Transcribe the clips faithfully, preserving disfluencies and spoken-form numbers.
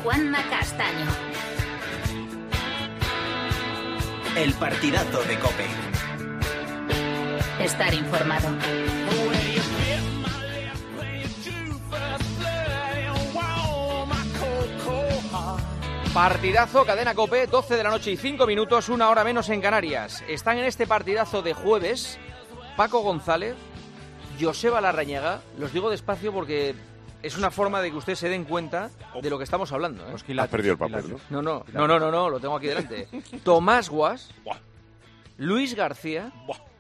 Juanma Castaño. El partidazo de COPE. Estar informado. Partidazo, cadena COPE, doce de la noche y cinco minutos, una hora menos en Canarias. Están en este partidazo de jueves Paco González, Joseba Larrañaga. Los digo despacio porque es una forma de que ustedes se den cuenta de lo que estamos hablando, ¿eh? Has perdido el papel, ¿no? No, no, no, no, no, no, lo tengo aquí delante. Tomás Guas, Luis García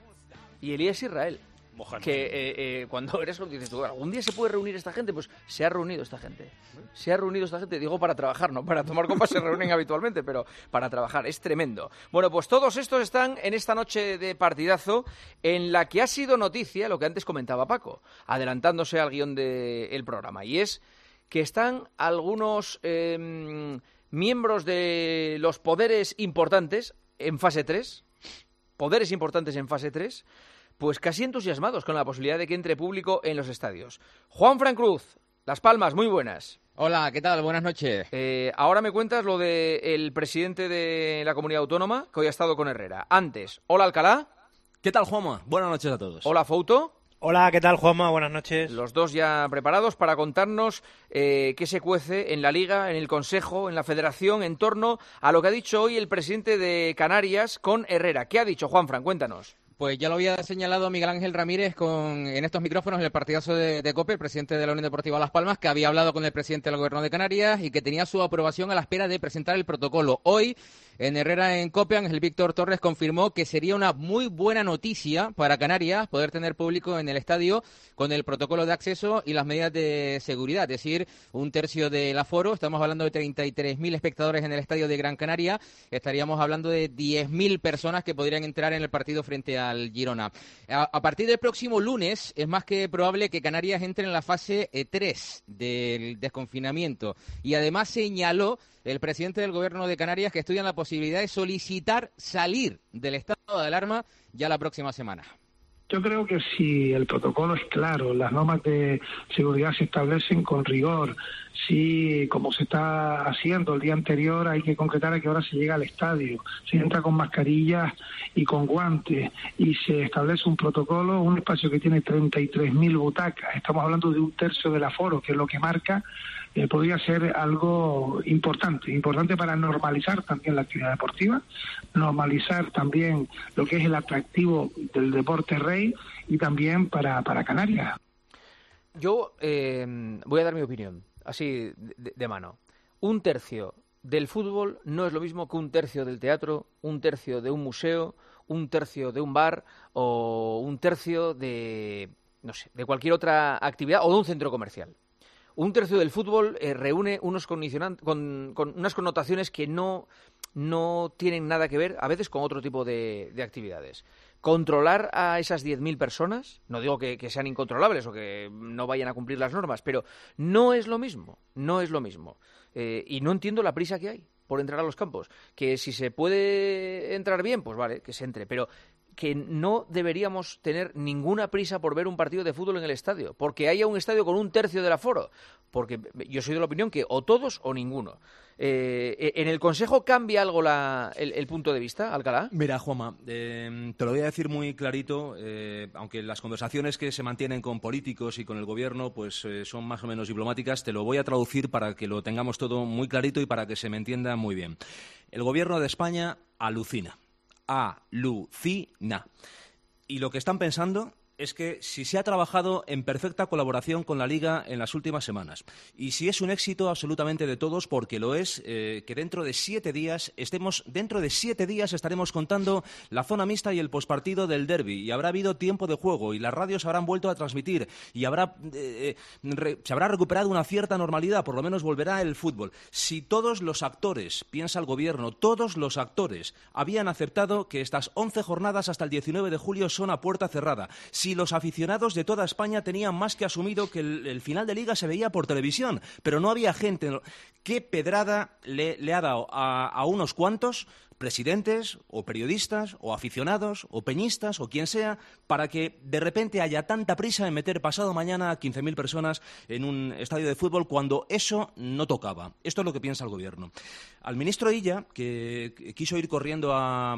y Elías Israel. Que eh, eh, cuando eres, dices tú, ¿algún día se puede reunir esta gente? Pues se ha reunido esta gente. Se ha reunido esta gente, digo, para trabajar, no para tomar copas se reúnen habitualmente, pero para trabajar, es tremendo. Bueno, pues todos estos están en esta noche de partidazo en la que ha sido noticia lo que antes comentaba Paco, adelantándose al guión del programa, y es que están algunos eh, miembros de los poderes importantes en fase tres, poderes importantes en fase tres, pues casi entusiasmados con la posibilidad de que entre público en los estadios. Juan Fran Cruz, Las Palmas, muy buenas. Hola, ¿qué tal? Buenas noches. Eh, ahora me cuentas lo del presidente de la comunidad autónoma, que hoy ha estado con Herrera. Antes, hola Alcalá. ¿Qué tal, Juanma? Buenas noches a todos. Hola Fouto. Hola, ¿qué tal, Juanma? Buenas noches. Los dos ya preparados para contarnos eh, qué se cuece en la Liga, en el Consejo, en la Federación, en torno a lo que ha dicho hoy el presidente de Canarias con Herrera. ¿Qué ha dicho, Juan Fran? Cuéntanos. Pues ya lo había señalado Miguel Ángel Ramírez con, en estos micrófonos en el partidazo de, de COPE, el presidente de la Unión Deportiva Las Palmas, que había hablado con el presidente del Gobierno de Canarias y que tenía su aprobación a la espera de presentar el protocolo. Hoy, en Herrera en COPE, Ángel Víctor Torres confirmó que sería una muy buena noticia para Canarias poder tener público en el estadio con el protocolo de acceso y las medidas de seguridad, es decir, un tercio del aforo. Estamos hablando de treinta y tres mil espectadores en el estadio de Gran Canaria. Estaríamos hablando de diez mil personas que podrían entrar en el partido frente al Girona. A, a partir del próximo lunes es más que probable que Canarias entre en la fase tres del desconfinamiento. Y además señaló el presidente del Gobierno de Canarias que estudian la posibilidad de solicitar salir del estado de alarma ya la próxima semana. Yo creo que si el protocolo es claro, las normas de seguridad se establecen con rigor, si como se está haciendo el día anterior hay que concretar a qué hora se llega al estadio, se entra con mascarillas y con guantes y se establece un protocolo, un espacio que tiene treinta y tres mil butacas, estamos hablando de un tercio del aforo, que es lo que marca, eh, podría ser algo importante, importante para normalizar también la actividad deportiva, normalizar también lo que es el atractivo del deporte rey y también para, para Canarias. Yo eh, voy a dar mi opinión, así de, de mano. Un tercio del fútbol no es lo mismo que un tercio del teatro, un tercio de un museo, un tercio de un bar o un tercio de, no sé, de cualquier otra actividad o de un centro comercial. Un tercio del fútbol eh, reúne unos condicionantes, con, con unas connotaciones que no, no tienen nada que ver, a veces, con otro tipo de, de actividades. Controlar a esas diez mil personas, no digo que, que sean incontrolables o que no vayan a cumplir las normas, pero no es lo mismo, no es lo mismo. Eh, y no entiendo la prisa que hay por entrar a los campos. Que si se puede entrar bien, pues vale, que se entre, pero que no deberíamos tener ninguna prisa por ver un partido de fútbol en el estadio, porque haya un estadio con un tercio del aforo, porque yo soy de la opinión que o todos o ninguno. Eh, ¿En el Consejo cambia algo la, el, el punto de vista, Alcalá? Mira, Juanma, eh, te lo voy a decir muy clarito, eh, aunque las conversaciones que se mantienen con políticos y con el Gobierno pues eh, son más o menos diplomáticas, te lo voy a traducir para que lo tengamos todo muy clarito y para que se me entienda muy bien. El Gobierno de España alucina. Alucina. Y lo que están pensando es que si se ha trabajado en perfecta colaboración con la Liga en las últimas semanas y si es un éxito absolutamente de todos, porque lo es, eh, que dentro de siete días estemos, dentro de siete días estaremos contando la zona mixta y el pospartido del derbi y habrá habido tiempo de juego y las radios habrán vuelto a transmitir y habrá eh, re, se habrá recuperado una cierta normalidad, por lo menos volverá el fútbol. Si todos los actores, piensa el Gobierno, todos los actores habían aceptado que estas once jornadas hasta el diecinueve de julio son a puerta cerrada, si los aficionados de toda España tenían más que asumido que el, el final de Liga se veía por televisión, pero no había gente. ¿Qué pedrada le, le ha dado a, a unos cuantos presidentes o periodistas o aficionados o peñistas o quien sea, para que de repente haya tanta prisa en meter pasado mañana a quince mil personas en un estadio de fútbol cuando eso no tocaba. Esto es lo que piensa el Gobierno. Al ministro Illa, que quiso ir corriendo a,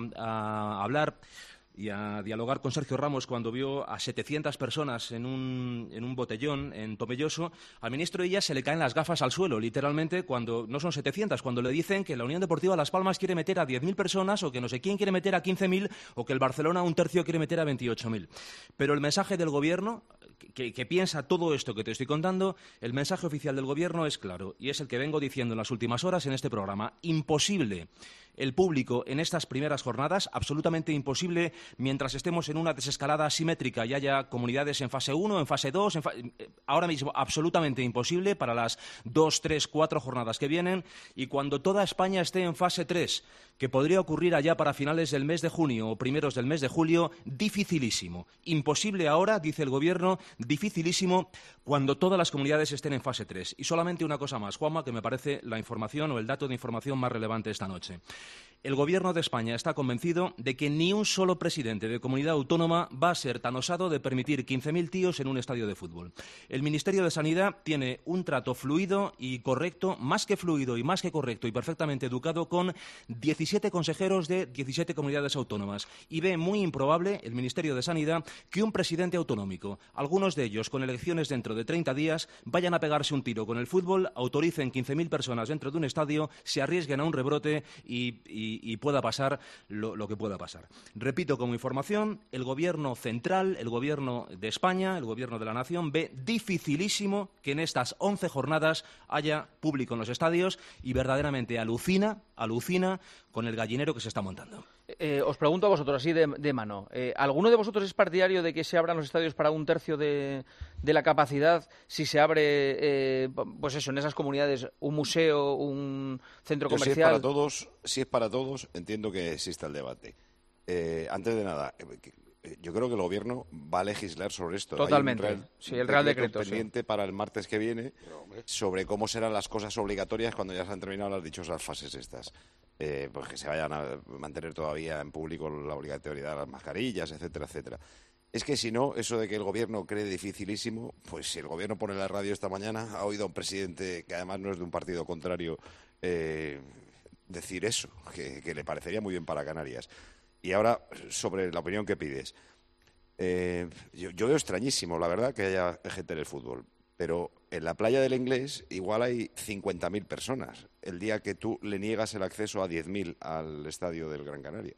a hablar y a dialogar con Sergio Ramos cuando vio a setecientas personas en un, en un botellón en Tomelloso, al ministro Illa se le caen las gafas al suelo, literalmente, cuando no son setecientas, cuando le dicen que la Unión Deportiva Las Palmas quiere meter a diez mil personas, o que no sé quién quiere meter a quince mil, o que el Barcelona, un tercio, quiere meter a veintiocho mil. Pero el mensaje del Gobierno, que, que piensa todo esto que te estoy contando, el mensaje oficial del Gobierno es claro, y es el que vengo diciendo en las últimas horas en este programa. Imposible el público en estas primeras jornadas, absolutamente imposible mientras estemos en una desescalada asimétrica y haya comunidades en fase uno, en fase dos, en fa... ahora mismo absolutamente imposible para las dos, tres, cuatro jornadas que vienen, y cuando toda España esté en fase tres, que podría ocurrir allá para finales del mes de junio o primeros del mes de julio, dificilísimo. Imposible ahora, dice el Gobierno, dificilísimo cuando todas las comunidades estén en fase tres. Y solamente una cosa más, Juanma, que me parece la información o el dato de información más relevante esta noche. El Gobierno de España está convencido de que ni un solo presidente de comunidad autónoma va a ser tan osado de permitir quince mil tíos en un estadio de fútbol. El Ministerio de Sanidad tiene un trato fluido y correcto, más que fluido y más que correcto y perfectamente educado, con diecisiete consejeros de diecisiete comunidades autónomas. Y ve muy improbable el Ministerio de Sanidad que un presidente autonómico, algunos de ellos con elecciones dentro de treinta días, vayan a pegarse un tiro con el fútbol, autoricen quince mil personas dentro de un estadio, se arriesguen a un rebrote y, y Y, y pueda pasar lo, lo que pueda pasar. Repito como información, el Gobierno central, el Gobierno de España, el Gobierno de la Nación, ve dificilísimo que en estas once jornadas haya público en los estadios y verdaderamente alucina, alucina con el gallinero que se está montando. Eh, os pregunto a vosotros, así de, de mano, eh, ¿alguno de vosotros es partidario de que se abran los estadios para un tercio de, de la capacidad si se abre, eh, pues eso, en esas comunidades, un museo, un centro Yo, comercial? Si es para todos, si es para todos, entiendo que exista el debate. Eh, antes de nada, eh, yo creo que el Gobierno va a legislar sobre esto. Totalmente. Hay un real, sí, el Real decreto Decreto. pendiente sí. para el martes que viene sobre cómo serán las cosas obligatorias cuando ya se han terminado las dichosas fases estas. Eh, pues que se vayan a mantener todavía en público la obligatoriedad de las mascarillas, etcétera, etcétera. Es que si no, eso de que el Gobierno cree dificilísimo, pues si el Gobierno pone la radio esta mañana, ha oído a un presidente que además no es de un partido contrario eh, decir eso, que, que le parecería muy bien para Canarias. Y ahora, sobre la opinión que pides. Eh, yo, yo veo extrañísimo, la verdad, que haya gente en el fútbol. Pero en la playa del Inglés igual hay cincuenta mil personas el día que tú le niegas el acceso a diez mil al estadio del Gran Canaria.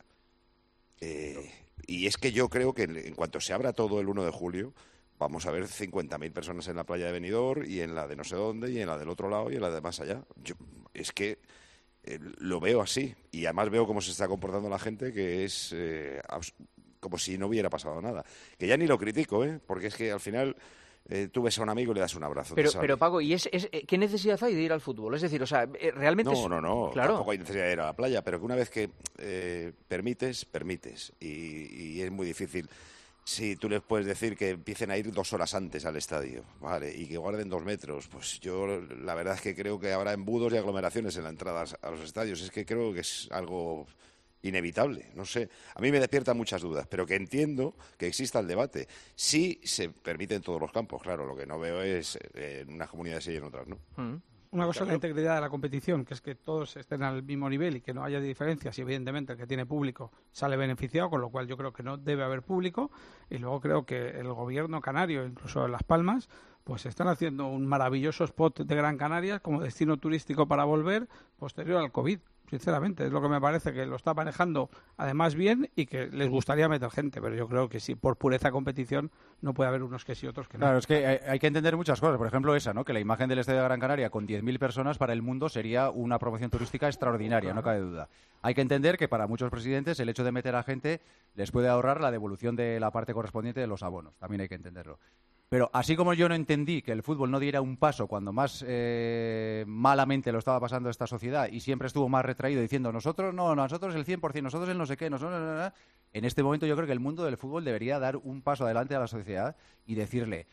Eh, y es que yo creo que en cuanto se abra todo el uno de julio, vamos a ver cincuenta mil personas en la playa de Benidorm y en la de no sé dónde y en la del otro lado y en la de más allá. Yo, es que eh, lo veo así y además veo cómo se está comportando la gente, que es eh, como si no hubiera pasado nada. Que ya ni lo critico, ¿eh? Porque es que al final... Eh, tú ves a un amigo y le das un abrazo. Pero, pero Paco, ¿y es, es, qué necesidad hay de ir al fútbol? Es decir, o sea, realmente... No, es... no, no, claro. Tampoco hay necesidad de ir a la playa, pero que una vez que eh, permites, permites. Y, y es muy difícil. Si tú les puedes decir que empiecen a ir dos horas antes al estadio, vale, y que guarden dos metros, pues yo la verdad es que creo que habrá embudos y aglomeraciones en la entrada a los estadios. Es que creo que es algo... inevitable, no sé. A mí me despierta muchas dudas, pero que entiendo que exista el debate. Sí se permite en todos los campos, claro, lo que no veo es eh, en unas comunidades y en otras, ¿no? Mm. Una cosa es la integridad de la competición, que es que todos estén al mismo nivel y que no haya diferencias, y evidentemente el que tiene público sale beneficiado, con lo cual yo creo que no debe haber público, y luego creo que el gobierno canario, incluso Las Palmas, pues están haciendo un maravilloso spot de Gran Canaria como destino turístico para volver posterior al COVID. Sinceramente, es lo que me parece, que lo está manejando además bien y que les gustaría meter gente, pero yo creo que sí, por pureza de competición no puede haber unos que sí, otros que no. Claro, es que hay, hay que entender muchas cosas. Por ejemplo, esa, ¿no? Que la imagen del Estadio de Gran Canaria con diez mil personas para el mundo sería una promoción turística extraordinaria, no cabe duda. Hay que entender que para muchos presidentes el hecho de meter a gente les puede ahorrar la devolución de la parte correspondiente de los abonos. También hay que entenderlo. Pero así como yo no entendí que el fútbol no diera un paso cuando más eh, malamente lo estaba pasando esta sociedad y siempre estuvo más retraído diciendo nosotros no, nosotros el cien por ciento, nosotros el no sé qué, nosotros... No, no, no. En este momento yo creo que el mundo del fútbol debería dar un paso adelante a la sociedad y decirle,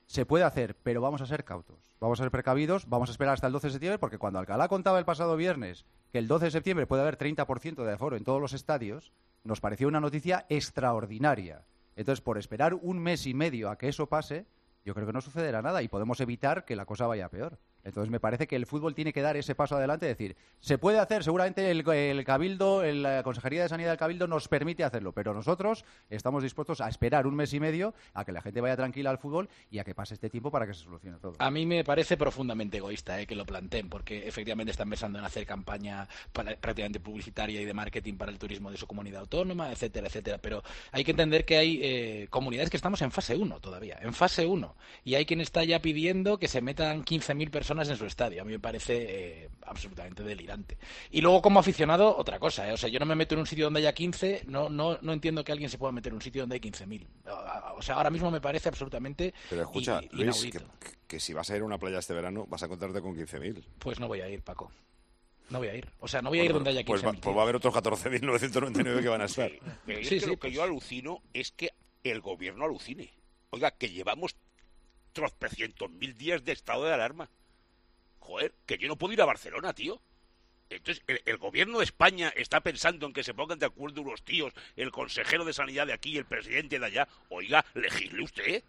Se puede hacer, pero vamos a ser cautos, vamos a ser precavidos, vamos a esperar hasta el doce de septiembre, porque cuando Alcalá contaba el pasado viernes que el doce de septiembre puede haber treinta por ciento de aforo en todos los estadios, nos pareció una noticia extraordinaria. Entonces, por esperar un mes y medio a que eso pase, yo creo que no sucederá nada y podemos evitar que la cosa vaya peor. Entonces, me parece que el fútbol tiene que dar ese paso adelante, es decir, se puede hacer, seguramente el, el Cabildo, el, la Consejería de Sanidad del Cabildo nos permite hacerlo, pero nosotros estamos dispuestos a esperar un mes y medio a que la gente vaya tranquila al fútbol y a que pase este tiempo para que se solucione todo. A mí me parece profundamente egoísta eh, que lo planteen, porque efectivamente están pensando en hacer campaña para, prácticamente publicitaria y de marketing para el turismo de su comunidad autónoma, etcétera, etcétera. Pero hay que entender que hay eh, comunidades que estamos en fase uno todavía, en fase uno, y hay quien está ya pidiendo que se metan quince mil personas en su estadio. A mí me parece eh, absolutamente delirante. Y luego, como aficionado, otra cosa, ¿eh? O sea, yo no me meto en un sitio donde haya quince, no, no, no entiendo que alguien se pueda meter en un sitio donde hay quince mil. O sea, ahora mismo me parece absolutamente Pero escucha, in, Luis, inaudito. que, que si vas a ir a una playa este verano, vas a encontrarte con quince mil. Pues no voy a ir, Paco. No voy a ir. O sea, no voy a ir donde haya pues quince mil. Va, pues va a haber otros catorce mil novecientos noventa y nueve que van a estar. Sí, pero es Sí, que sí, lo que pues... yo alucino es que el gobierno alucine. Oiga, que llevamos tropecientos mil días de estado de alarma. Joder, que yo no puedo ir a Barcelona, tío. Entonces, el, el gobierno de España está pensando en que se pongan de acuerdo unos tíos, el consejero de Sanidad de aquí y el presidente de allá. Oiga, legisle usted.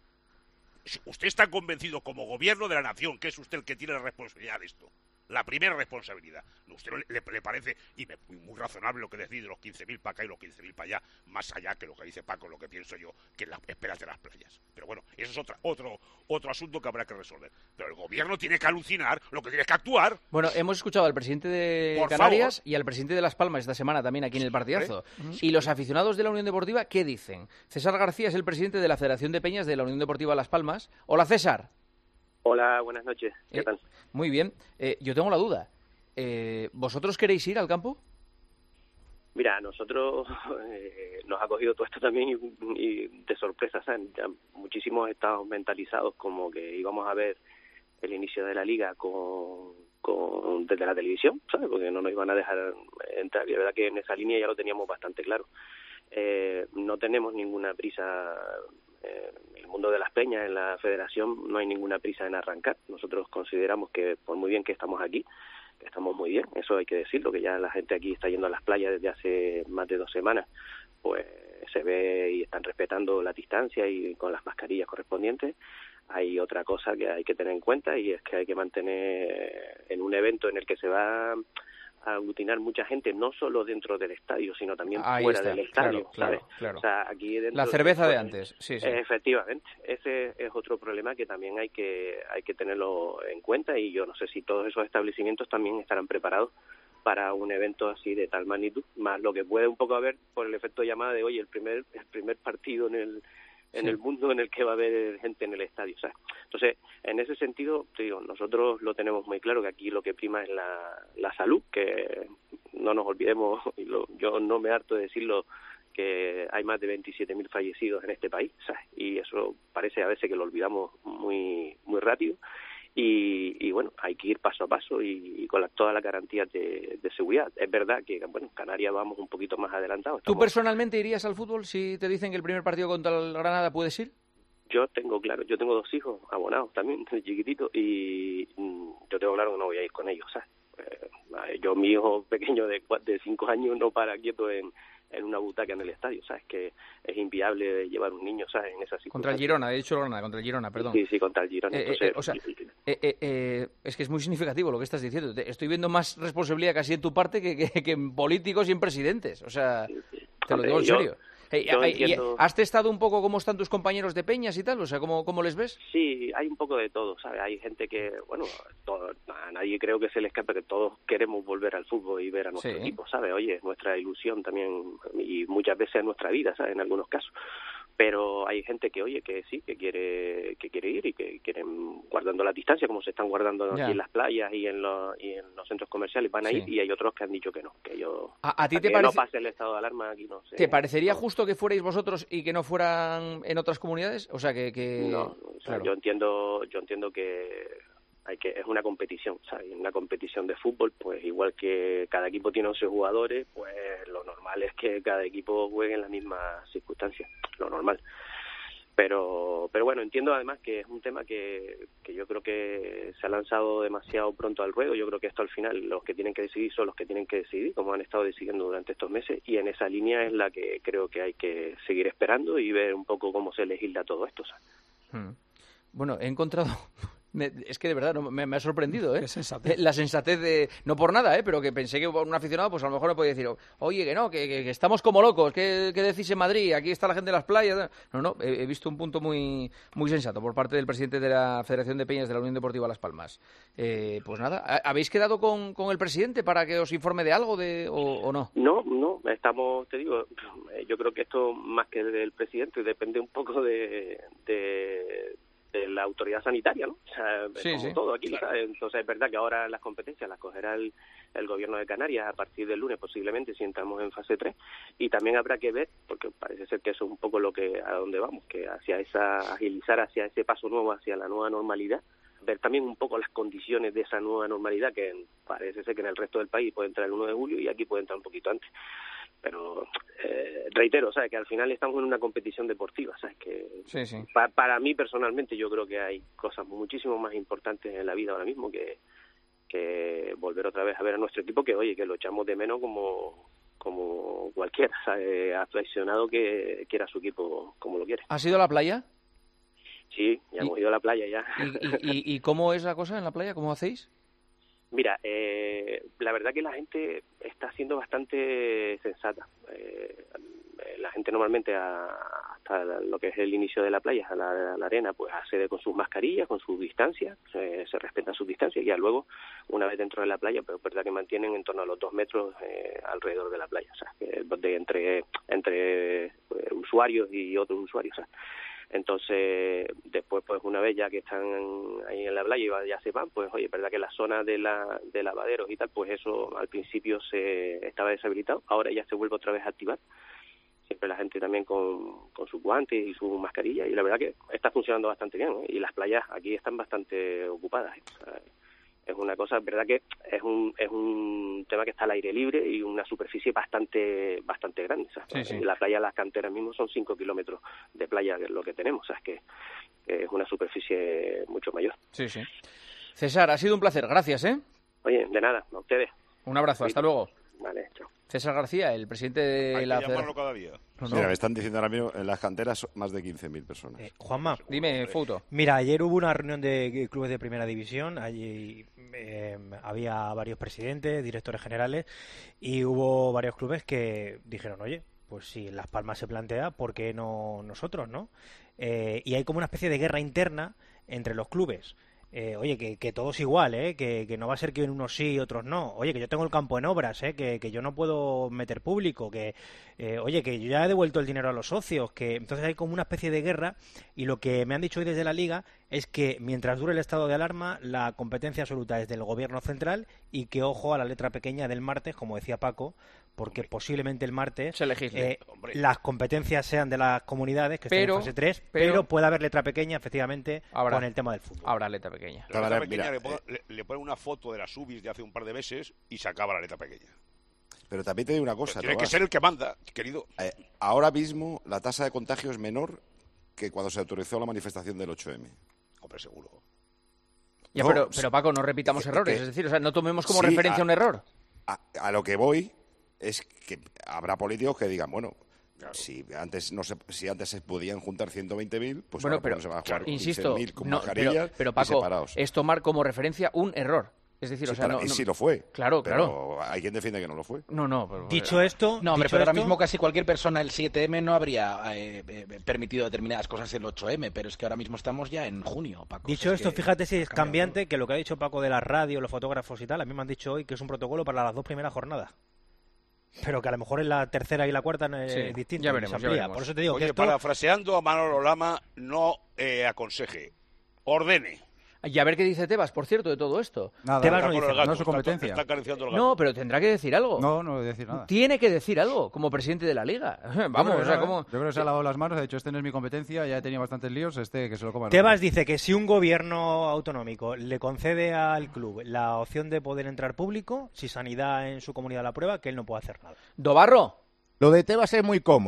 Si usted está convencido como gobierno de la nación, que es usted el que tiene la responsabilidad de esto. La primera responsabilidad. ¿A usted le, le, le parece, y me, muy razonable lo que decide, los quince mil para acá y los quince mil para allá, más allá que lo que dice Paco, lo que pienso yo, que las esperas de las playas? Pero bueno, eso es otra, otro, otro asunto que habrá que resolver. Pero el gobierno tiene que alucinar, lo que tiene que actuar. Bueno, hemos escuchado al presidente de Por Canarias favor. y al presidente de Las Palmas esta semana también aquí en el partidazo. ¿Eh? Y los aficionados de la Unión Deportiva, ¿qué dicen? César García es el presidente de la Federación de Peñas de la Unión Deportiva Las Palmas. Hola, César. Hola, buenas noches. ¿Qué eh, tal? Muy bien. Eh, yo tengo la duda. Eh, ¿Vosotros queréis ir al campo? Mira, a nosotros eh, nos ha cogido todo esto también y, y de sorpresa, ¿sabes? Ya muchísimos estamos mentalizados como que íbamos a ver el inicio de la liga con, con desde la televisión, ¿sabes? Porque no nos iban a dejar entrar. Y la verdad que en esa línea ya lo teníamos bastante claro. Eh, no tenemos ninguna prisa. Eh, en el mundo de las peñas, en la federación, no hay ninguna prisa en arrancar. Nosotros consideramos que, por muy bien que estamos aquí, que estamos muy bien, eso hay que decirlo, que ya la gente aquí está yendo a las playas desde hace más de dos semanas, pues se ve y están respetando la distancia y con las mascarillas correspondientes. Hay otra cosa que hay que tener en cuenta y es que hay que mantener en un evento en el que se va a aglutinar mucha gente, no solo dentro del estadio, sino también Ahí fuera está, del estadio, claro, ¿sabes? claro, claro. O sea, aquí dentro La cerveza de pues, antes, sí, sí. Efectivamente, ese es otro problema que también hay que hay que tenerlo en cuenta y yo no sé si todos esos establecimientos también estarán preparados para un evento así de tal magnitud, más lo que puede un poco haber por el efecto llamada de, oye, el primer el primer partido en el en sí. el mundo en el que va a haber gente en el estadio, ¿sabes? Entonces, en ese sentido, te digo, nosotros lo tenemos muy claro que aquí lo que prima es la, la salud, que no nos olvidemos, y lo, yo no me harto de decirlo, que hay más de veintisiete mil fallecidos en este país, ¿sabes? Y eso parece a veces que lo olvidamos muy muy rápido. Y, y bueno, hay que ir paso a paso y, y con la, todas las garantías de, de seguridad. Es verdad que, bueno, Canarias vamos un poquito más adelantados. Estamos... ¿Tú personalmente irías al fútbol si te dicen que el primer partido contra el Granada puedes ir? Yo tengo claro, yo tengo dos hijos abonados también, chiquititos, y mm, yo tengo claro que no voy a ir con ellos, ¿sabes? Eh, yo, mi hijo pequeño de, de cinco años no para quieto en, en una butaca en el estadio, ¿sabes? Que es inviable llevar un niño, ¿sabes? En esa situación. Contra el Girona, he dicho Granada, contra el Girona, perdón. Sí, sí, contra el Girona. Eh, Entonces, eh, o sea, eh, eh, eh, es que es muy significativo lo que estás diciendo. Estoy viendo más responsabilidad casi en tu parte que, que, que en políticos y en presidentes. O sea, sí, sí. Te lo digo en serio. Eh, entiendo... ¿Has testado un poco cómo están tus compañeros de peñas y tal? O sea, ¿cómo, cómo les ves? Sí, hay un poco de todo, ¿sabes? Hay gente que, bueno, todo, a nadie creo que se le escape que todos queremos volver al fútbol y ver a nuestro sí. equipo, ¿sabes? Oye, es nuestra ilusión también y muchas veces es nuestra vida, ¿sabes? En algunos casos. Pero hay gente que, oye, que sí, que quiere que quiere ir y que quieren, guardando la distancia, como se están guardando ya. aquí en las playas y en los, y en los centros comerciales, van a sí. ir, y hay otros que han dicho que no, que ellos, ¿A, a ti te que parece... no pase el estado de alarma aquí, no sé. ¿Te parecería no. justo que fuerais vosotros y que no fueran en otras comunidades? O sea, que... que... No, o sea, claro. yo entiendo yo entiendo que hay que es una competición, ¿sabes? Una competición de fútbol, pues igual que cada equipo tiene once jugadores, pues lo normal es que cada equipo juegue en las mismas circunstancias, lo normal. Pero, pero bueno, entiendo además que es un tema que, que yo creo que se ha lanzado demasiado pronto al ruedo. Yo creo que esto al final los que tienen que decidir son los que tienen que decidir, como han estado decidiendo durante estos meses, y en esa línea es la que creo que hay que seguir esperando y ver un poco cómo se legisla todo esto, ¿sabes? Hmm. Bueno, he encontrado... Me, es que de verdad no, me, me ha sorprendido, ¿eh? Sensatez. La sensatez de... No por nada, ¿eh? Pero que pensé que un aficionado, pues a lo mejor me podía decir, oye, que no, que, que, que estamos como locos, ¿qué, ¿qué decís en Madrid? Aquí está la gente de las playas. No, no, he, he visto un punto muy muy sensato por parte del presidente de la Federación de Peñas de la Unión Deportiva Las Palmas. Eh, pues nada, ¿habéis quedado con, con el presidente para que os informe de algo de, o, o no? No, no, estamos, te digo, yo creo que esto más que del presidente depende un poco de... de de la autoridad sanitaria, ¿no? O sea, sí, como sí, todo aquí, claro. ¿sabes? Entonces es verdad que ahora las competencias las cogerá el, el gobierno de Canarias a partir del lunes posiblemente si entramos en fase tres, y también habrá que ver, porque parece ser que eso es un poco lo que a dónde vamos, que hacia esa agilizar hacia ese paso nuevo, hacia la nueva normalidad, ver también un poco las condiciones de esa nueva normalidad, que parece ser que en el resto del país puede entrar el uno de julio y aquí puede entrar un poquito antes. Pero eh, reitero, ¿sabes? Que al final estamos en una competición deportiva, ¿sabes? Que sí, sí. Pa, para mí personalmente yo creo que hay cosas muchísimo más importantes en la vida ahora mismo que, que volver otra vez a ver a nuestro equipo, que oye, que lo echamos de menos como como cualquiera, ¿sabes? Aficionado que quiera su equipo como lo quiere. ¿Has ido a la playa? Sí, ya hemos ido a la playa ya. ¿Y, y, y, y cómo es la cosa en la playa? ¿Cómo hacéis? Mira, eh, la verdad que la gente está siendo bastante sensata. Eh, la gente normalmente a, hasta lo que es el inicio de la playa, a la, a la arena, pues accede con sus mascarillas, con sus distancias, eh, se respetan sus distancias, y ya luego, una vez dentro de la playa, pero es verdad que mantienen en torno a los dos metros eh, alrededor de la playa, o sea, que de, entre, entre eh, usuarios y otros usuarios, o sea. Entonces, después, pues una vez ya que están ahí en la playa y ya se van, pues oye, es verdad que la zona de la de lavaderos y tal, pues eso al principio se estaba deshabilitado, ahora ya se vuelve otra vez a activar. Siempre la gente también con, con sus guantes y su mascarilla, y la verdad que está funcionando bastante bien, ¿eh? Y las playas aquí están bastante ocupadas, ¿eh? O sea, es una cosa, es verdad que es un es un tema que está al aire libre y una superficie bastante bastante grande, ¿sabes? Sí, sí. La playa Las Canteras mismo son cinco kilómetros de playa, que es lo que tenemos, o sea, es que, que es una superficie mucho mayor. Sí, sí. César, ha sido un placer, gracias, ¿eh? Oye, de nada, a ustedes. Un abrazo, hasta luego. Vale, chao. César García, el presidente de Hay la que llamarlo cada día. No, no. Mira, me están diciendo ahora mismo en Las Canteras más de quince mil personas. Eh, Juanma, dime, Fouto. Mira, ayer hubo una reunión de clubes de primera división. Allí eh, había varios presidentes, directores generales, y hubo varios clubes que dijeron, oye, pues si Las Palmas se plantea, ¿por qué no nosotros, no? Eh, y hay como una especie de guerra interna entre los clubes. Eh, oye, que, que todo es igual, ¿eh? Que, que no va a ser que unos sí y otros no. Oye, que yo tengo el campo en obras, ¿eh? Que, que yo no puedo meter público, que eh, oye, que yo ya he devuelto el dinero a los socios, que entonces hay como una especie de guerra, y lo que me han dicho hoy desde la Liga es que mientras dure el estado de alarma, la competencia absoluta es del gobierno central, y que ojo a la letra pequeña del martes, como decía Paco, porque hombre, posiblemente el martes se legisle, eh, las competencias sean de las comunidades que pero, estén en fase tres, pero, pero puede haber letra pequeña, efectivamente, habrá, con el tema del fútbol. Habrá letra pequeña. La letra pequeña le, pone, le, le ponen una foto de las U B I S de hace un par de meses y se acaba la letra pequeña. Pero también te digo una cosa. Tiene que ser el que manda, querido. Eh, ahora mismo la tasa de contagio es menor que cuando se autorizó la manifestación del ocho eme. Hombre, seguro. Ya, no, pero, pero Paco, no repitamos que, errores. Que, es decir, o sea, no tomemos como sí, referencia a, un error. A, a lo que voy es que habrá políticos que digan, bueno, claro, si antes no se, si antes se podían juntar ciento veinte mil, pues bueno, ahora pero, se van a jugar claro, insisto, mil con no, mascarillas pero, pero Paco, y separados. Es tomar como referencia un error. Es decir, sí, o sea, para no, mí no, sí lo fue. Claro, pero claro. Hay quien defiende que no lo fue. No, no. Pero, dicho esto, no, hombre, dicho pero esto, ahora mismo casi cualquier persona el siete eme no habría eh, eh, permitido determinadas cosas el ocho eme, pero es que ahora mismo estamos ya en junio, Paco. Dicho o sea, esto, es que fíjate si es cambiante, que lo que ha dicho Paco de la radio, los fotógrafos y tal, a mí me han dicho hoy que es un protocolo para las dos primeras jornadas. Pero que a lo mejor en la tercera y la cuarta es sí, distinto. Ya veremos, ya veremos. Por eso te digo Oye, que esto... parafraseando a Manolo Lama, no eh, aconseje, ordene. Y a ver qué dice Tebas, por cierto, de todo esto. Nada, Tebas no, no, dice, gato, no es su competencia. Está, está acariciando el gato. No, pero tendrá que decir algo. No, no decir nada. Tiene que decir algo, como presidente de la Liga. Vamos, o sea, no, como... Yo creo que se ha lavado las manos, ha dicho, este no es mi competencia, ya he tenido bastantes líos, este que se lo coma. Tebas dice que si un gobierno autonómico le concede al club la opción de poder entrar público, si Sanidad en su comunidad la prueba, que él no puede hacer nada. Dobarro. Lo de Tebas es muy cómodo.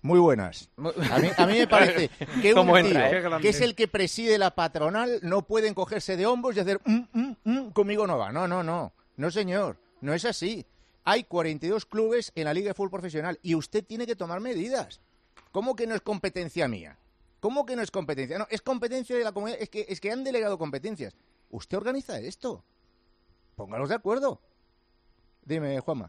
Muy buenas. A mí, a mí me parece que un tío entra, eh? que es el que preside la patronal no puede encogerse de hombros y hacer mm, mm, mm, conmigo no va. No, no, no. No, señor. No es así. Hay cuarenta y dos clubes en la Liga de Fútbol Profesional y usted tiene que tomar medidas. ¿Cómo que no es competencia mía? ¿Cómo que no es competencia? No, es competencia de la comunidad. Es que, es que han delegado competencias. Usted organiza esto. Póngalos de acuerdo. Dime, Juanma.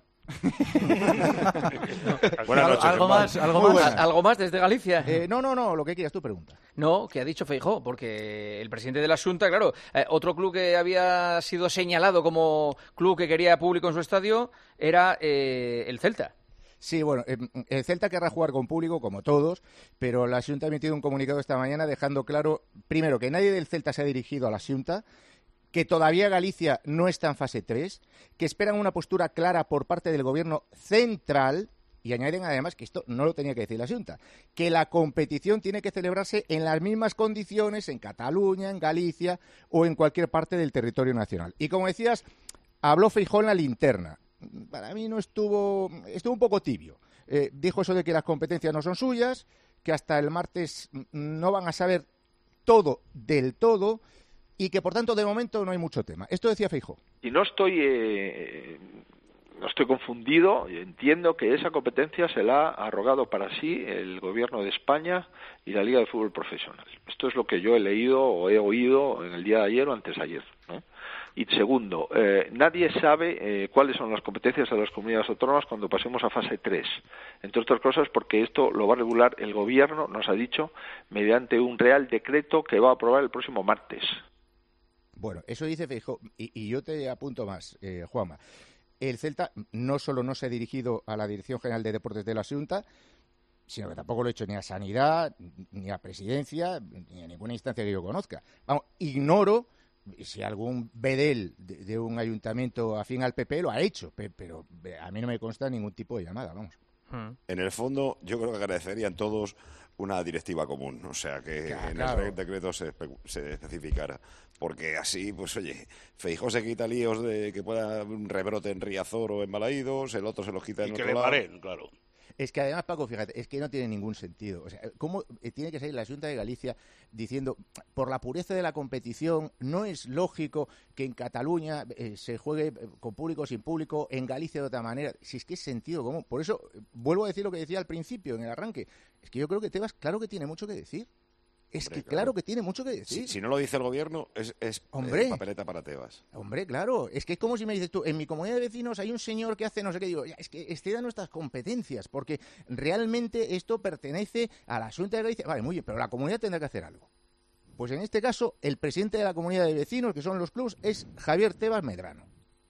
Buenas noches, algo más, algo más, algo más desde Galicia. Eh, no, no, no, lo que quieras, tú pregunta. No, que ha dicho Feijóo, porque el presidente de la Xunta, claro, eh, otro club que había sido señalado como club que quería público en su estadio era eh, el Celta. Sí, bueno, el Celta querrá jugar con público, como todos, pero la Xunta ha emitido un comunicado esta mañana dejando claro, primero, que nadie del Celta se ha dirigido a la Xunta, que todavía Galicia no está en fase tres, que esperan una postura clara por parte del gobierno central, y añaden además que esto no lo tenía que decir la Xunta, que la competición tiene que celebrarse en las mismas condiciones en Cataluña, en Galicia o en cualquier parte del territorio nacional. Y como decías, habló Feijóo en la linterna. Para mí no estuvo, estuvo un poco tibio. Eh, dijo eso de que las competencias no son suyas, que hasta el martes no van a saber todo del todo, y que por tanto de momento no hay mucho tema. Esto decía Feijóo. Y no estoy eh, no estoy confundido, entiendo que esa competencia se la ha arrogado para sí el gobierno de España y la Liga de Fútbol Profesional. Esto es lo que yo he leído o he oído en el día de ayer o antes de ayer, ¿no? Y segundo, eh, nadie sabe eh, cuáles son las competencias de las comunidades autónomas cuando pasemos a fase tres. Entre otras cosas porque esto lo va a regular el gobierno, nos ha dicho, mediante un real decreto que va a aprobar el próximo martes. Bueno, eso dice Feijóo, y, y yo te apunto más, eh, Juanma. El Celta no solo no se ha dirigido a la Dirección General de Deportes de la Xunta, sino que tampoco lo ha hecho ni a Sanidad, ni a Presidencia, ni a ninguna instancia que yo conozca. Vamos, ignoro si algún bedel de, de un ayuntamiento afín al P P lo ha hecho, pero a mí no me consta ningún tipo de llamada, vamos. En el fondo, yo creo que agradecerían todos una directiva común, o sea, que claro, en claro. el decreto se, espe- se especificara, porque así, pues oye, Feijóo se quita líos de que pueda un rebrote en Riazor o en Balaídos, el otro se los quita en Y que otro le lado. mareen, claro. Es que además, Paco, fíjate, es que no tiene ningún sentido. O sea, ¿cómo tiene que salir la Xunta de Galicia diciendo, por la pureza de la competición, no es lógico que en Cataluña eh, se juegue con público o sin público, en Galicia de otra manera? Si es que es sentido común. Por eso, vuelvo a decir lo que decía al principio, en el arranque. Es que yo creo que Tebas, claro que tiene mucho que decir. Es Hombre, que claro. claro que tiene mucho que decir. Si, si no lo dice el gobierno, es, es Hombre. eh, papeleta para Tebas. Hombre, claro. Es que es como si me dices tú, en mi comunidad de vecinos hay un señor que hace no sé qué. Digo, ya, es que exceda nuestras competencias, porque realmente esto pertenece a la Xunta de Galicia. Vale, muy bien, pero la comunidad tendrá que hacer algo. Pues en este caso, el presidente de la comunidad de vecinos, que son los clubs, es Javier Tebas Medrano.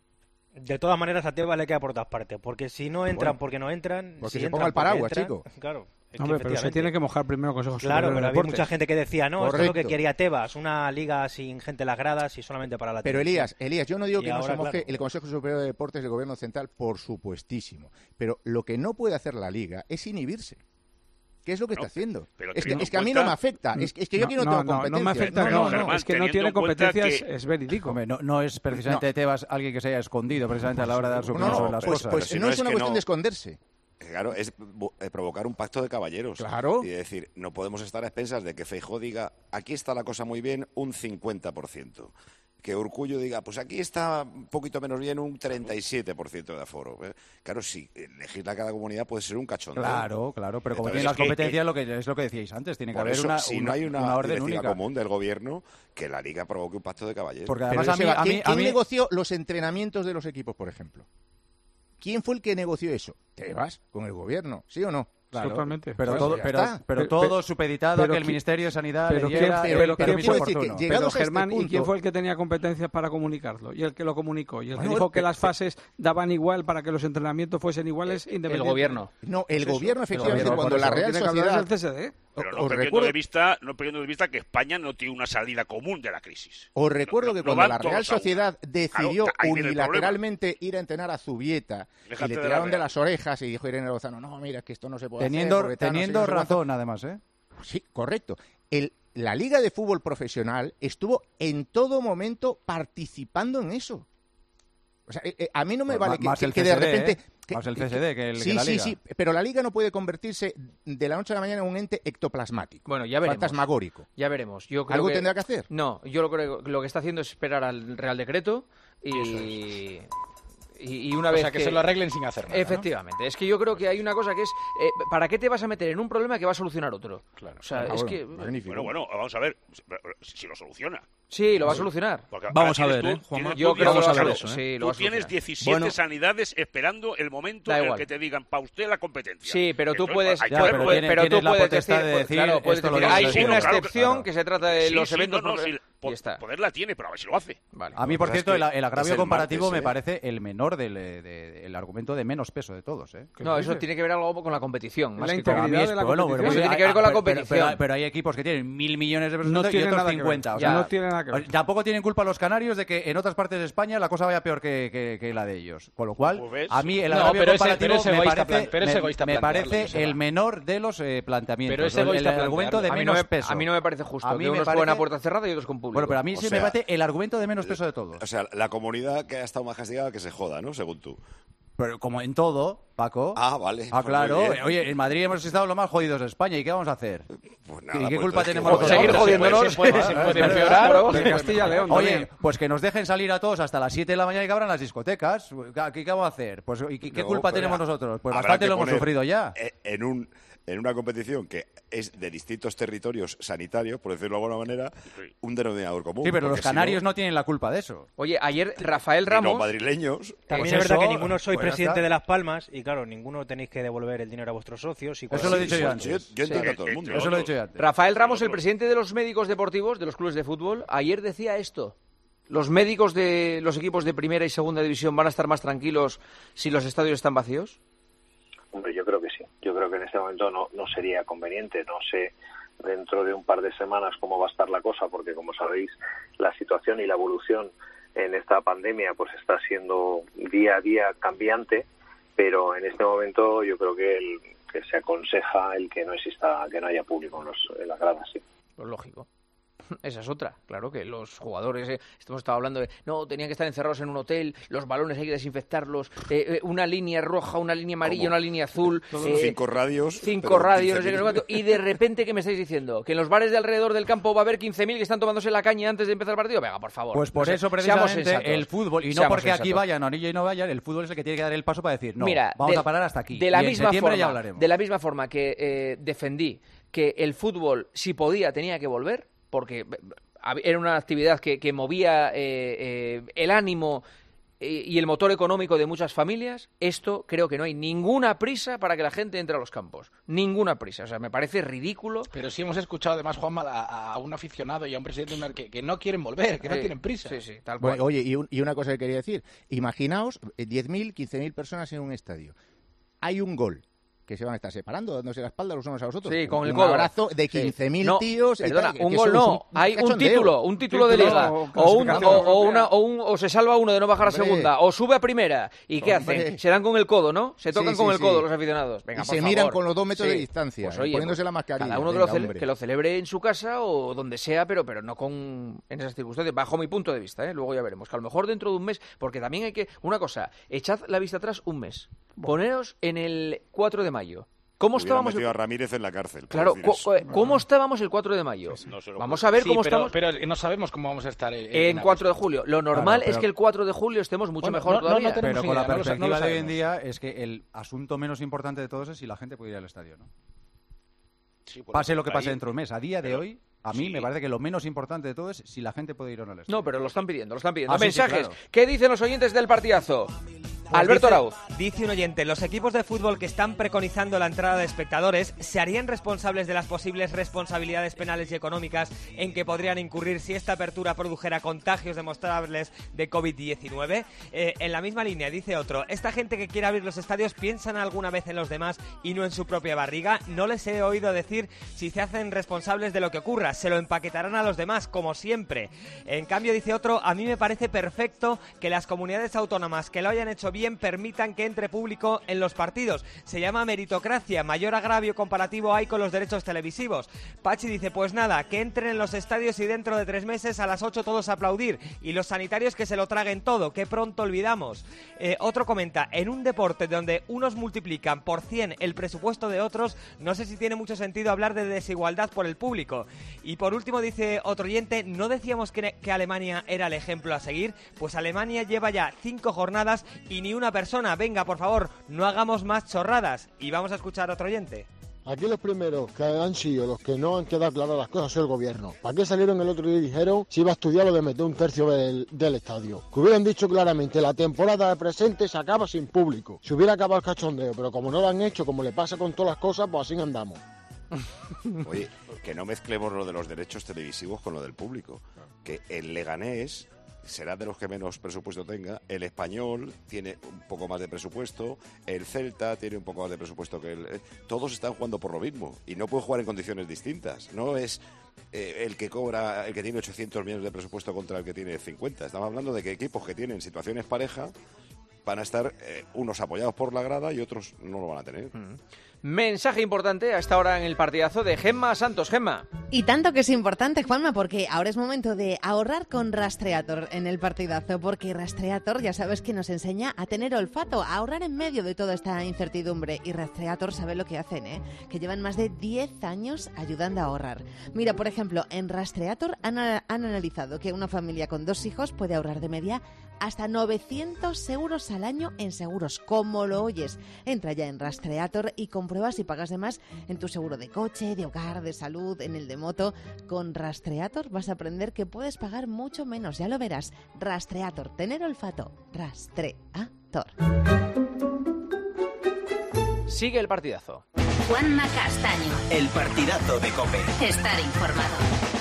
De todas maneras, a Tebas le queda por todas partes, porque si no entran Bueno, porque no entran... porque si se entran ponga el paraguas, porque entran, chico. Claro. Es Hombre, que pero se efectivamente. tiene que mojar primero el Consejo Superior Claro, de pero había Deportes. mucha gente que decía, no, esto es lo que Correcto. quería Tebas, una liga sin gente en las gradas y solamente para la Pero televisión. Elías, Elías, yo no digo Y que no se ahora, moje claro. el Consejo Superior de Deportes del Gobierno Central, por supuestísimo. Pero lo que no puede hacer la Liga es inhibirse. ¿Qué es lo que No, está haciendo? pero Es que, teniendo es que a en mí cuenta- no me afecta. Es que, es que yo No, aquí no, no, tengo no, competencia. no me afecta, No, no, no, Germán, es que no teniendo tiene en cuenta competencias, que- es verídico. Hombre, no, no es precisamente Tebas alguien que se haya escondido precisamente a la hora de dar su No, opinión no, sobre las pues, cosas. pues Pero si no, no es es una que cuestión no- de esconderse. Claro, es bu- eh, provocar un pacto de caballeros. Claro. Y decir, no podemos estar a expensas de que Feijóo diga, aquí está la cosa muy bien, un cincuenta por ciento. Que Urkullu diga, pues aquí está un poquito menos bien, un treinta y siete por ciento de aforo. Eh, Claro, si legisla cada comunidad puede ser un cachondeo. Claro, claro, pero como Entonces, tienen las es que- competencias, lo que, es lo que decíais antes, tiene que Por haber eso, una, si una- no hay una, una orden directiva única. común del gobierno, que la Liga provoque un pacto de caballeros. Porque Pero además a mí, Seba, a mí, ¿quién, a quién mí- negoció los entrenamientos de los equipos, por ejemplo? ¿Quién fue el que negoció eso? Tebas, con el gobierno, ¿sí o no? Claro, Totalmente. Pero, Pues todo, ya pero, está. pero Pero- todo pero- supeditado pero a que el qui- Ministerio de Sanidad pero le quién- diera pero- el pero permiso quién fue- oportuno. que- llegados Pero a este Germán, ¿y quién punto- fue el que tenía competencias para comunicarlo? Y el que lo comunicó. Y el que Bueno, dijo que pe- las pe- fases daban igual para que los entrenamientos fuesen iguales El independientemente. gobierno. No, el Pues eso, gobierno, el efectivamente, gobierno, cuando por la eso, Real Tiene que hablar Sociedad... del C S D. Pero os no perdiendo, recuerdo, de vista, no perdiendo de vista que España no tiene una salida común de la crisis. os recuerdo No- que no cuando van la todos Real a una. Sociedad decidió Claro, ahí viene el unilateralmente ir a entrenar a Zubieta Déjate y le de la tiraron de Real. las orejas y dijo Irene Lozano, no, mira, es que esto no se puede Teniendo, hacer. porque tal, no sé teniendo qué, no sé cuánto". razón, además, ¿eh? Sí, correcto. El, la Liga de Fútbol Profesional estuvo en todo momento participando en eso. O sea, eh, eh, a mí no me Pues vale que, más que, el que de C S D, repente... ¿eh? que- Más el que- C S D que el- sí, que la sí, Liga. sí, pero la Liga no puede convertirse de la noche a la mañana en un ente ectoplasmático. Bueno, ya veremos. Fantasmagórico. Ya veremos. Yo creo ¿Algo que- tendrá que hacer? No, yo lo creo que lo que está haciendo es esperar al Real Decreto y... Y, y una O vez sea, que se lo arreglen sin hacer nada, ¿no? Efectivamente. Es que yo creo que hay una cosa que es... eh, ¿Para qué te vas a meter en un problema que va a solucionar otro? Claro. O sea, Ah, es bueno, que... Bueno, bueno, vamos a ver si lo soluciona. Sí, lo va a solucionar. Porque Vamos ahora a ver, tienes ¿eh, tú- Juanma? tienes Yo tú creo que lo va a diecisiete- hacer eso, ¿eh? Sí, lo Tú va a tienes solucionar. diecisiete Bueno. sanidades esperando el momento Da en el igual. que te digan, para usted la competencia. Sí, pero tú Entonces, puedes, hay que ya, verlo. pero, tiene- pero tú tienes la puedes potestad decir, de pues, decir, claro, puedes esto lo decir, digo hay yo. Sí, una no, claro que- excepción claro. que se trata de Sí, los sí, eventos. no, no, por- sí, po- y está. poder la tiene, pero a ver si lo hace. Vale. A mí, Lo por que cierto, pasa el, es que el agravio es el comparativo martes, me ¿eh? parece el menor del de- de- el argumento de menos peso de todos. ¿eh? No, eso tiene que ver algo con la competición. Más La que con- integridad A mí es- de la bueno, competición. Eso pero- tiene que ver con la pero- pero- competición. Pero, pero hay equipos que tienen mil millones de personas No y tiene otros nada que ver. cincuenta. O Ya. sea, No tiene nada que ver. Tampoco tienen culpa los canarios de que en otras partes de España la cosa vaya peor que, que- que la de ellos. Con lo cual, Pues ves. a mí el No, agravio pero ese- comparativo pero es me egoísta parece, plan- pero es me- egoísta me plantearlo, parece Joseba. el menor de los eh, planteamientos. Pero es El- el, egoísta argumento de a, mí menos no me, peso. a mí no me parece justo A mí que me unos parece- jueguen a puerta cerrada y otros con público. Bueno, pero a mí O sí sea, me parece el argumento de menos peso de todos. O sea, la comunidad que ha estado más castigada que se joda, ¿no? Según tú. Pero como en todo, Paco. Ah, vale. Ah, pues claro. muy bien. Oye, en Madrid hemos estado los más jodidos de España. ¿Y qué vamos a hacer? Pues ¿Y nada, qué pues culpa entonces, tenemos ¿qué nosotros? seguir vamos a hacer? jodiéndonos. Se puede, se puede Claro, empeorar. claro. De Castilla y León Oye, también. pues que nos dejen salir a todos hasta las siete de la mañana y que abran las discotecas. ¿Qué, qué vamos a hacer? Pues, ¿y qué, qué No, culpa pero tenemos nosotros? Pues habrá bastante que lo hemos poner, sufrido ya. eh, En, un, en una competición que es de distintos territorios sanitarios, por decirlo de alguna manera, un denominador común. Sí, pero los porque si canarios no, no tienen la culpa de eso. Oye, ayer Rafael y los Ramos... madrileños. También Pues es verdad eso, que ninguno sois pues ya presidente está. de Las Palmas y claro, ninguno tenéis que devolver el dinero a vuestros socios. Y Eso cosas lo he así. dicho yo Yo, antes. yo entiendo Sí. a todo el mundo. Eso lo he dicho yo antes. Rafael Ramos, el Otros. presidente de los médicos deportivos, de los clubes de fútbol, ayer decía esto. ¿Los médicos de los equipos de primera y segunda división van a estar más tranquilos si los estadios están vacíos? Hombre, yo creo que sí. Yo creo que en este momento no, no sería conveniente. No sé dentro de un par de semanas cómo va a estar la cosa, porque como sabéis, la situación y la evolución en esta pandemia pues está siendo día a día cambiante, pero en este momento yo creo que, el, que se aconseja el que no exista, que no haya público en, los, en las gradas. Sí. Pues lógico. Esa es otra, claro que los jugadores, eh, hemos estado hablando de, no, tenían que estar encerrados en un hotel, los balones hay que desinfectarlos, eh, eh, una línea roja, una línea amarilla, ¿Cómo? una línea azul, eh, Cinco radios. cinco pero radios, no sé qué, no sé quince mil. cuánto, y de repente, ¿qué me estáis diciendo? ¿Que en los bares de alrededor del campo va a haber quince mil que están tomándose la caña antes de empezar el partido? Venga, por favor. Pues por No sé, eso seamos precisamente sensatos. el fútbol, y no Seamos porque aquí sensatos. vayan o y no vayan, el fútbol es el que tiene que dar el paso para decir, no, Mira, vamos de- a parar hasta aquí. De la, y en misma septiembre forma, ya hablaremos. de la misma forma que eh, defendí que el fútbol, si podía, tenía que volver, porque hab- era una actividad que, que movía eh, eh, el ánimo eh, y el motor económico de muchas familias, esto creo que no hay ninguna prisa para que la gente entre a los campos. Ninguna prisa. O sea, me parece ridículo. Pero sí hemos escuchado además, Juanma, a, a un aficionado y a un presidente de una- que, que no quieren volver, que no Sí, tienen prisa. Sí, sí, tal cual. Bueno, oye, y, un- y una cosa que quería decir. Imaginaos eh, diez mil, quince mil personas en un estadio. Hay un gol que se van a estar separando, dándose la espalda los unos a los otros. Sí, con el un codo. abrazo de Sí. quince mil No, tíos. y perdona, tal, un que gol eso es no. Hay un cachondeo. título, un título de Título liga. o O, un, clasificación o, o europea. una, o, un- o se salva uno de no bajar a Hombre. segunda, o sube a primera. ¿Y qué Hombre. hacen? Se dan con el codo, ¿no? Se tocan Sí, con sí, el codo sí. los aficionados. Venga, Y por se miran favor. con los dos metros Sí. de distancia, Pues, oye, poniéndose pues, la mascarilla. Cada uno que, Venga, lo cele- hombre. que lo celebre en su casa o donde sea, pero, pero no con en esas circunstancias, bajo mi punto de vista, ¿eh? Luego ya veremos. Que a lo mejor dentro de un mes, porque también hay que... Una cosa, echad la vista atrás un mes. Poneros en el cuatro de mayo. ¿Cómo Hubieran estábamos? metido a Ramírez en la cárcel. por Claro, decir co- eso. co- ¿cómo estábamos el cuatro de mayo? No se lo Vamos a ver Sí, cómo pero, estamos pero no sabemos cómo vamos a estar en, en cuatro de julio. Lo normal Claro, pero- es que el cuatro de julio estemos mucho Bueno, mejor no- no- todavía. no tenemos Pero ni con la idea, no lo sa- no lo perspectiva de hoy en sabemos. día es que el asunto menos importante de todos es si la gente puede ir al estadio, ¿no? Sí, bueno, Pase lo que ahí- pase dentro de un mes. A día de pero- hoy, a mí sí. me parece que lo menos importante de todo es si la gente puede ir o no al estadio. No, pero lo están pidiendo, lo están pidiendo. Ah, sí, sí, Mensajes. claro. ¿Qué dicen los oyentes del partidazo? Pues Alberto dice, Arauz. Dice un oyente, los equipos de fútbol que están preconizando la entrada de espectadores se harían responsables de las posibles responsabilidades penales y económicas en que podrían incurrir si esta apertura produjera contagios demostrables de COVID diecinueve. Eh, en la misma línea dice otro, esta gente que quiere abrir los estadios piensan alguna vez en los demás y no en su propia barriga. No les he oído decir si se hacen responsables de lo que ocurra, se lo empaquetarán a los demás como siempre. En cambio dice otro, a mí me parece perfecto que las comunidades autónomas que lo hayan hecho bien bien permitan que entre público en los partidos. Se llama meritocracia, mayor agravio comparativo hay con los derechos televisivos. Pachi dice, pues nada, que entren en los estadios y dentro de tres meses a las ocho todos a aplaudir, y los sanitarios que se lo traguen todo, que pronto olvidamos. Eh, otro comenta, en un deporte donde unos multiplican por cien el presupuesto de otros, no sé si tiene mucho sentido hablar de desigualdad por el público. Y por último dice otro oyente, ¿no decíamos que, que Alemania era el ejemplo a seguir? Pues Alemania lleva ya cinco jornadas y ni una persona. Venga, por favor, no hagamos más chorradas. Y vamos a escuchar a otro oyente. Aquí los primeros que han sido los que no han quedado claras las cosas es el gobierno. ¿Para qué salieron el otro día y dijeron si iba a estudiar lo de meter un tercio del, del estadio? Que hubieran dicho claramente, la temporada presente se acaba sin público. Se hubiera acabado el cachondeo, pero como no lo han hecho, como le pasa con todas las cosas, pues así andamos. Oye, que no mezclemos lo de los derechos televisivos con lo del público. Que el Leganés será de los que menos presupuesto tenga, el Español tiene un poco más de presupuesto, el Celta tiene un poco más de presupuesto que el... Todos están jugando por lo mismo y no pueden jugar en condiciones distintas. No es eh, el que cobra, el que tiene ochocientos millones de presupuesto contra el que tiene cincuenta. Estamos hablando de que equipos que tienen situaciones pareja van a estar eh, unos apoyados por la grada y otros no lo van a tener. Mm. Mensaje importante a esta hora en el partidazo de Gemma Santos. Gemma. Y tanto que es importante, Juanma, porque ahora es momento de ahorrar con Rastreator en el partidazo, porque Rastreator ya sabes que nos enseña a tener olfato, a ahorrar en medio de toda esta incertidumbre. Y Rastreator sabe lo que hacen, ¿eh? Que llevan más de diez años ayudando a ahorrar. Mira, por ejemplo, en Rastreator han, han analizado que una familia con dos hijos puede ahorrar de media hasta novecientos euros al año en seguros, como lo oyes. Entra ya en Rastreator y comprueba si pagas de más en tu seguro de coche, de hogar, de salud, en el de moto. Con Rastreator vas a aprender que puedes pagar mucho menos, ya lo verás. Rastreator, tener olfato. Rastreator. Sigue el partidazo. Juanma Castaño. El partidazo de COPE. Estar informado.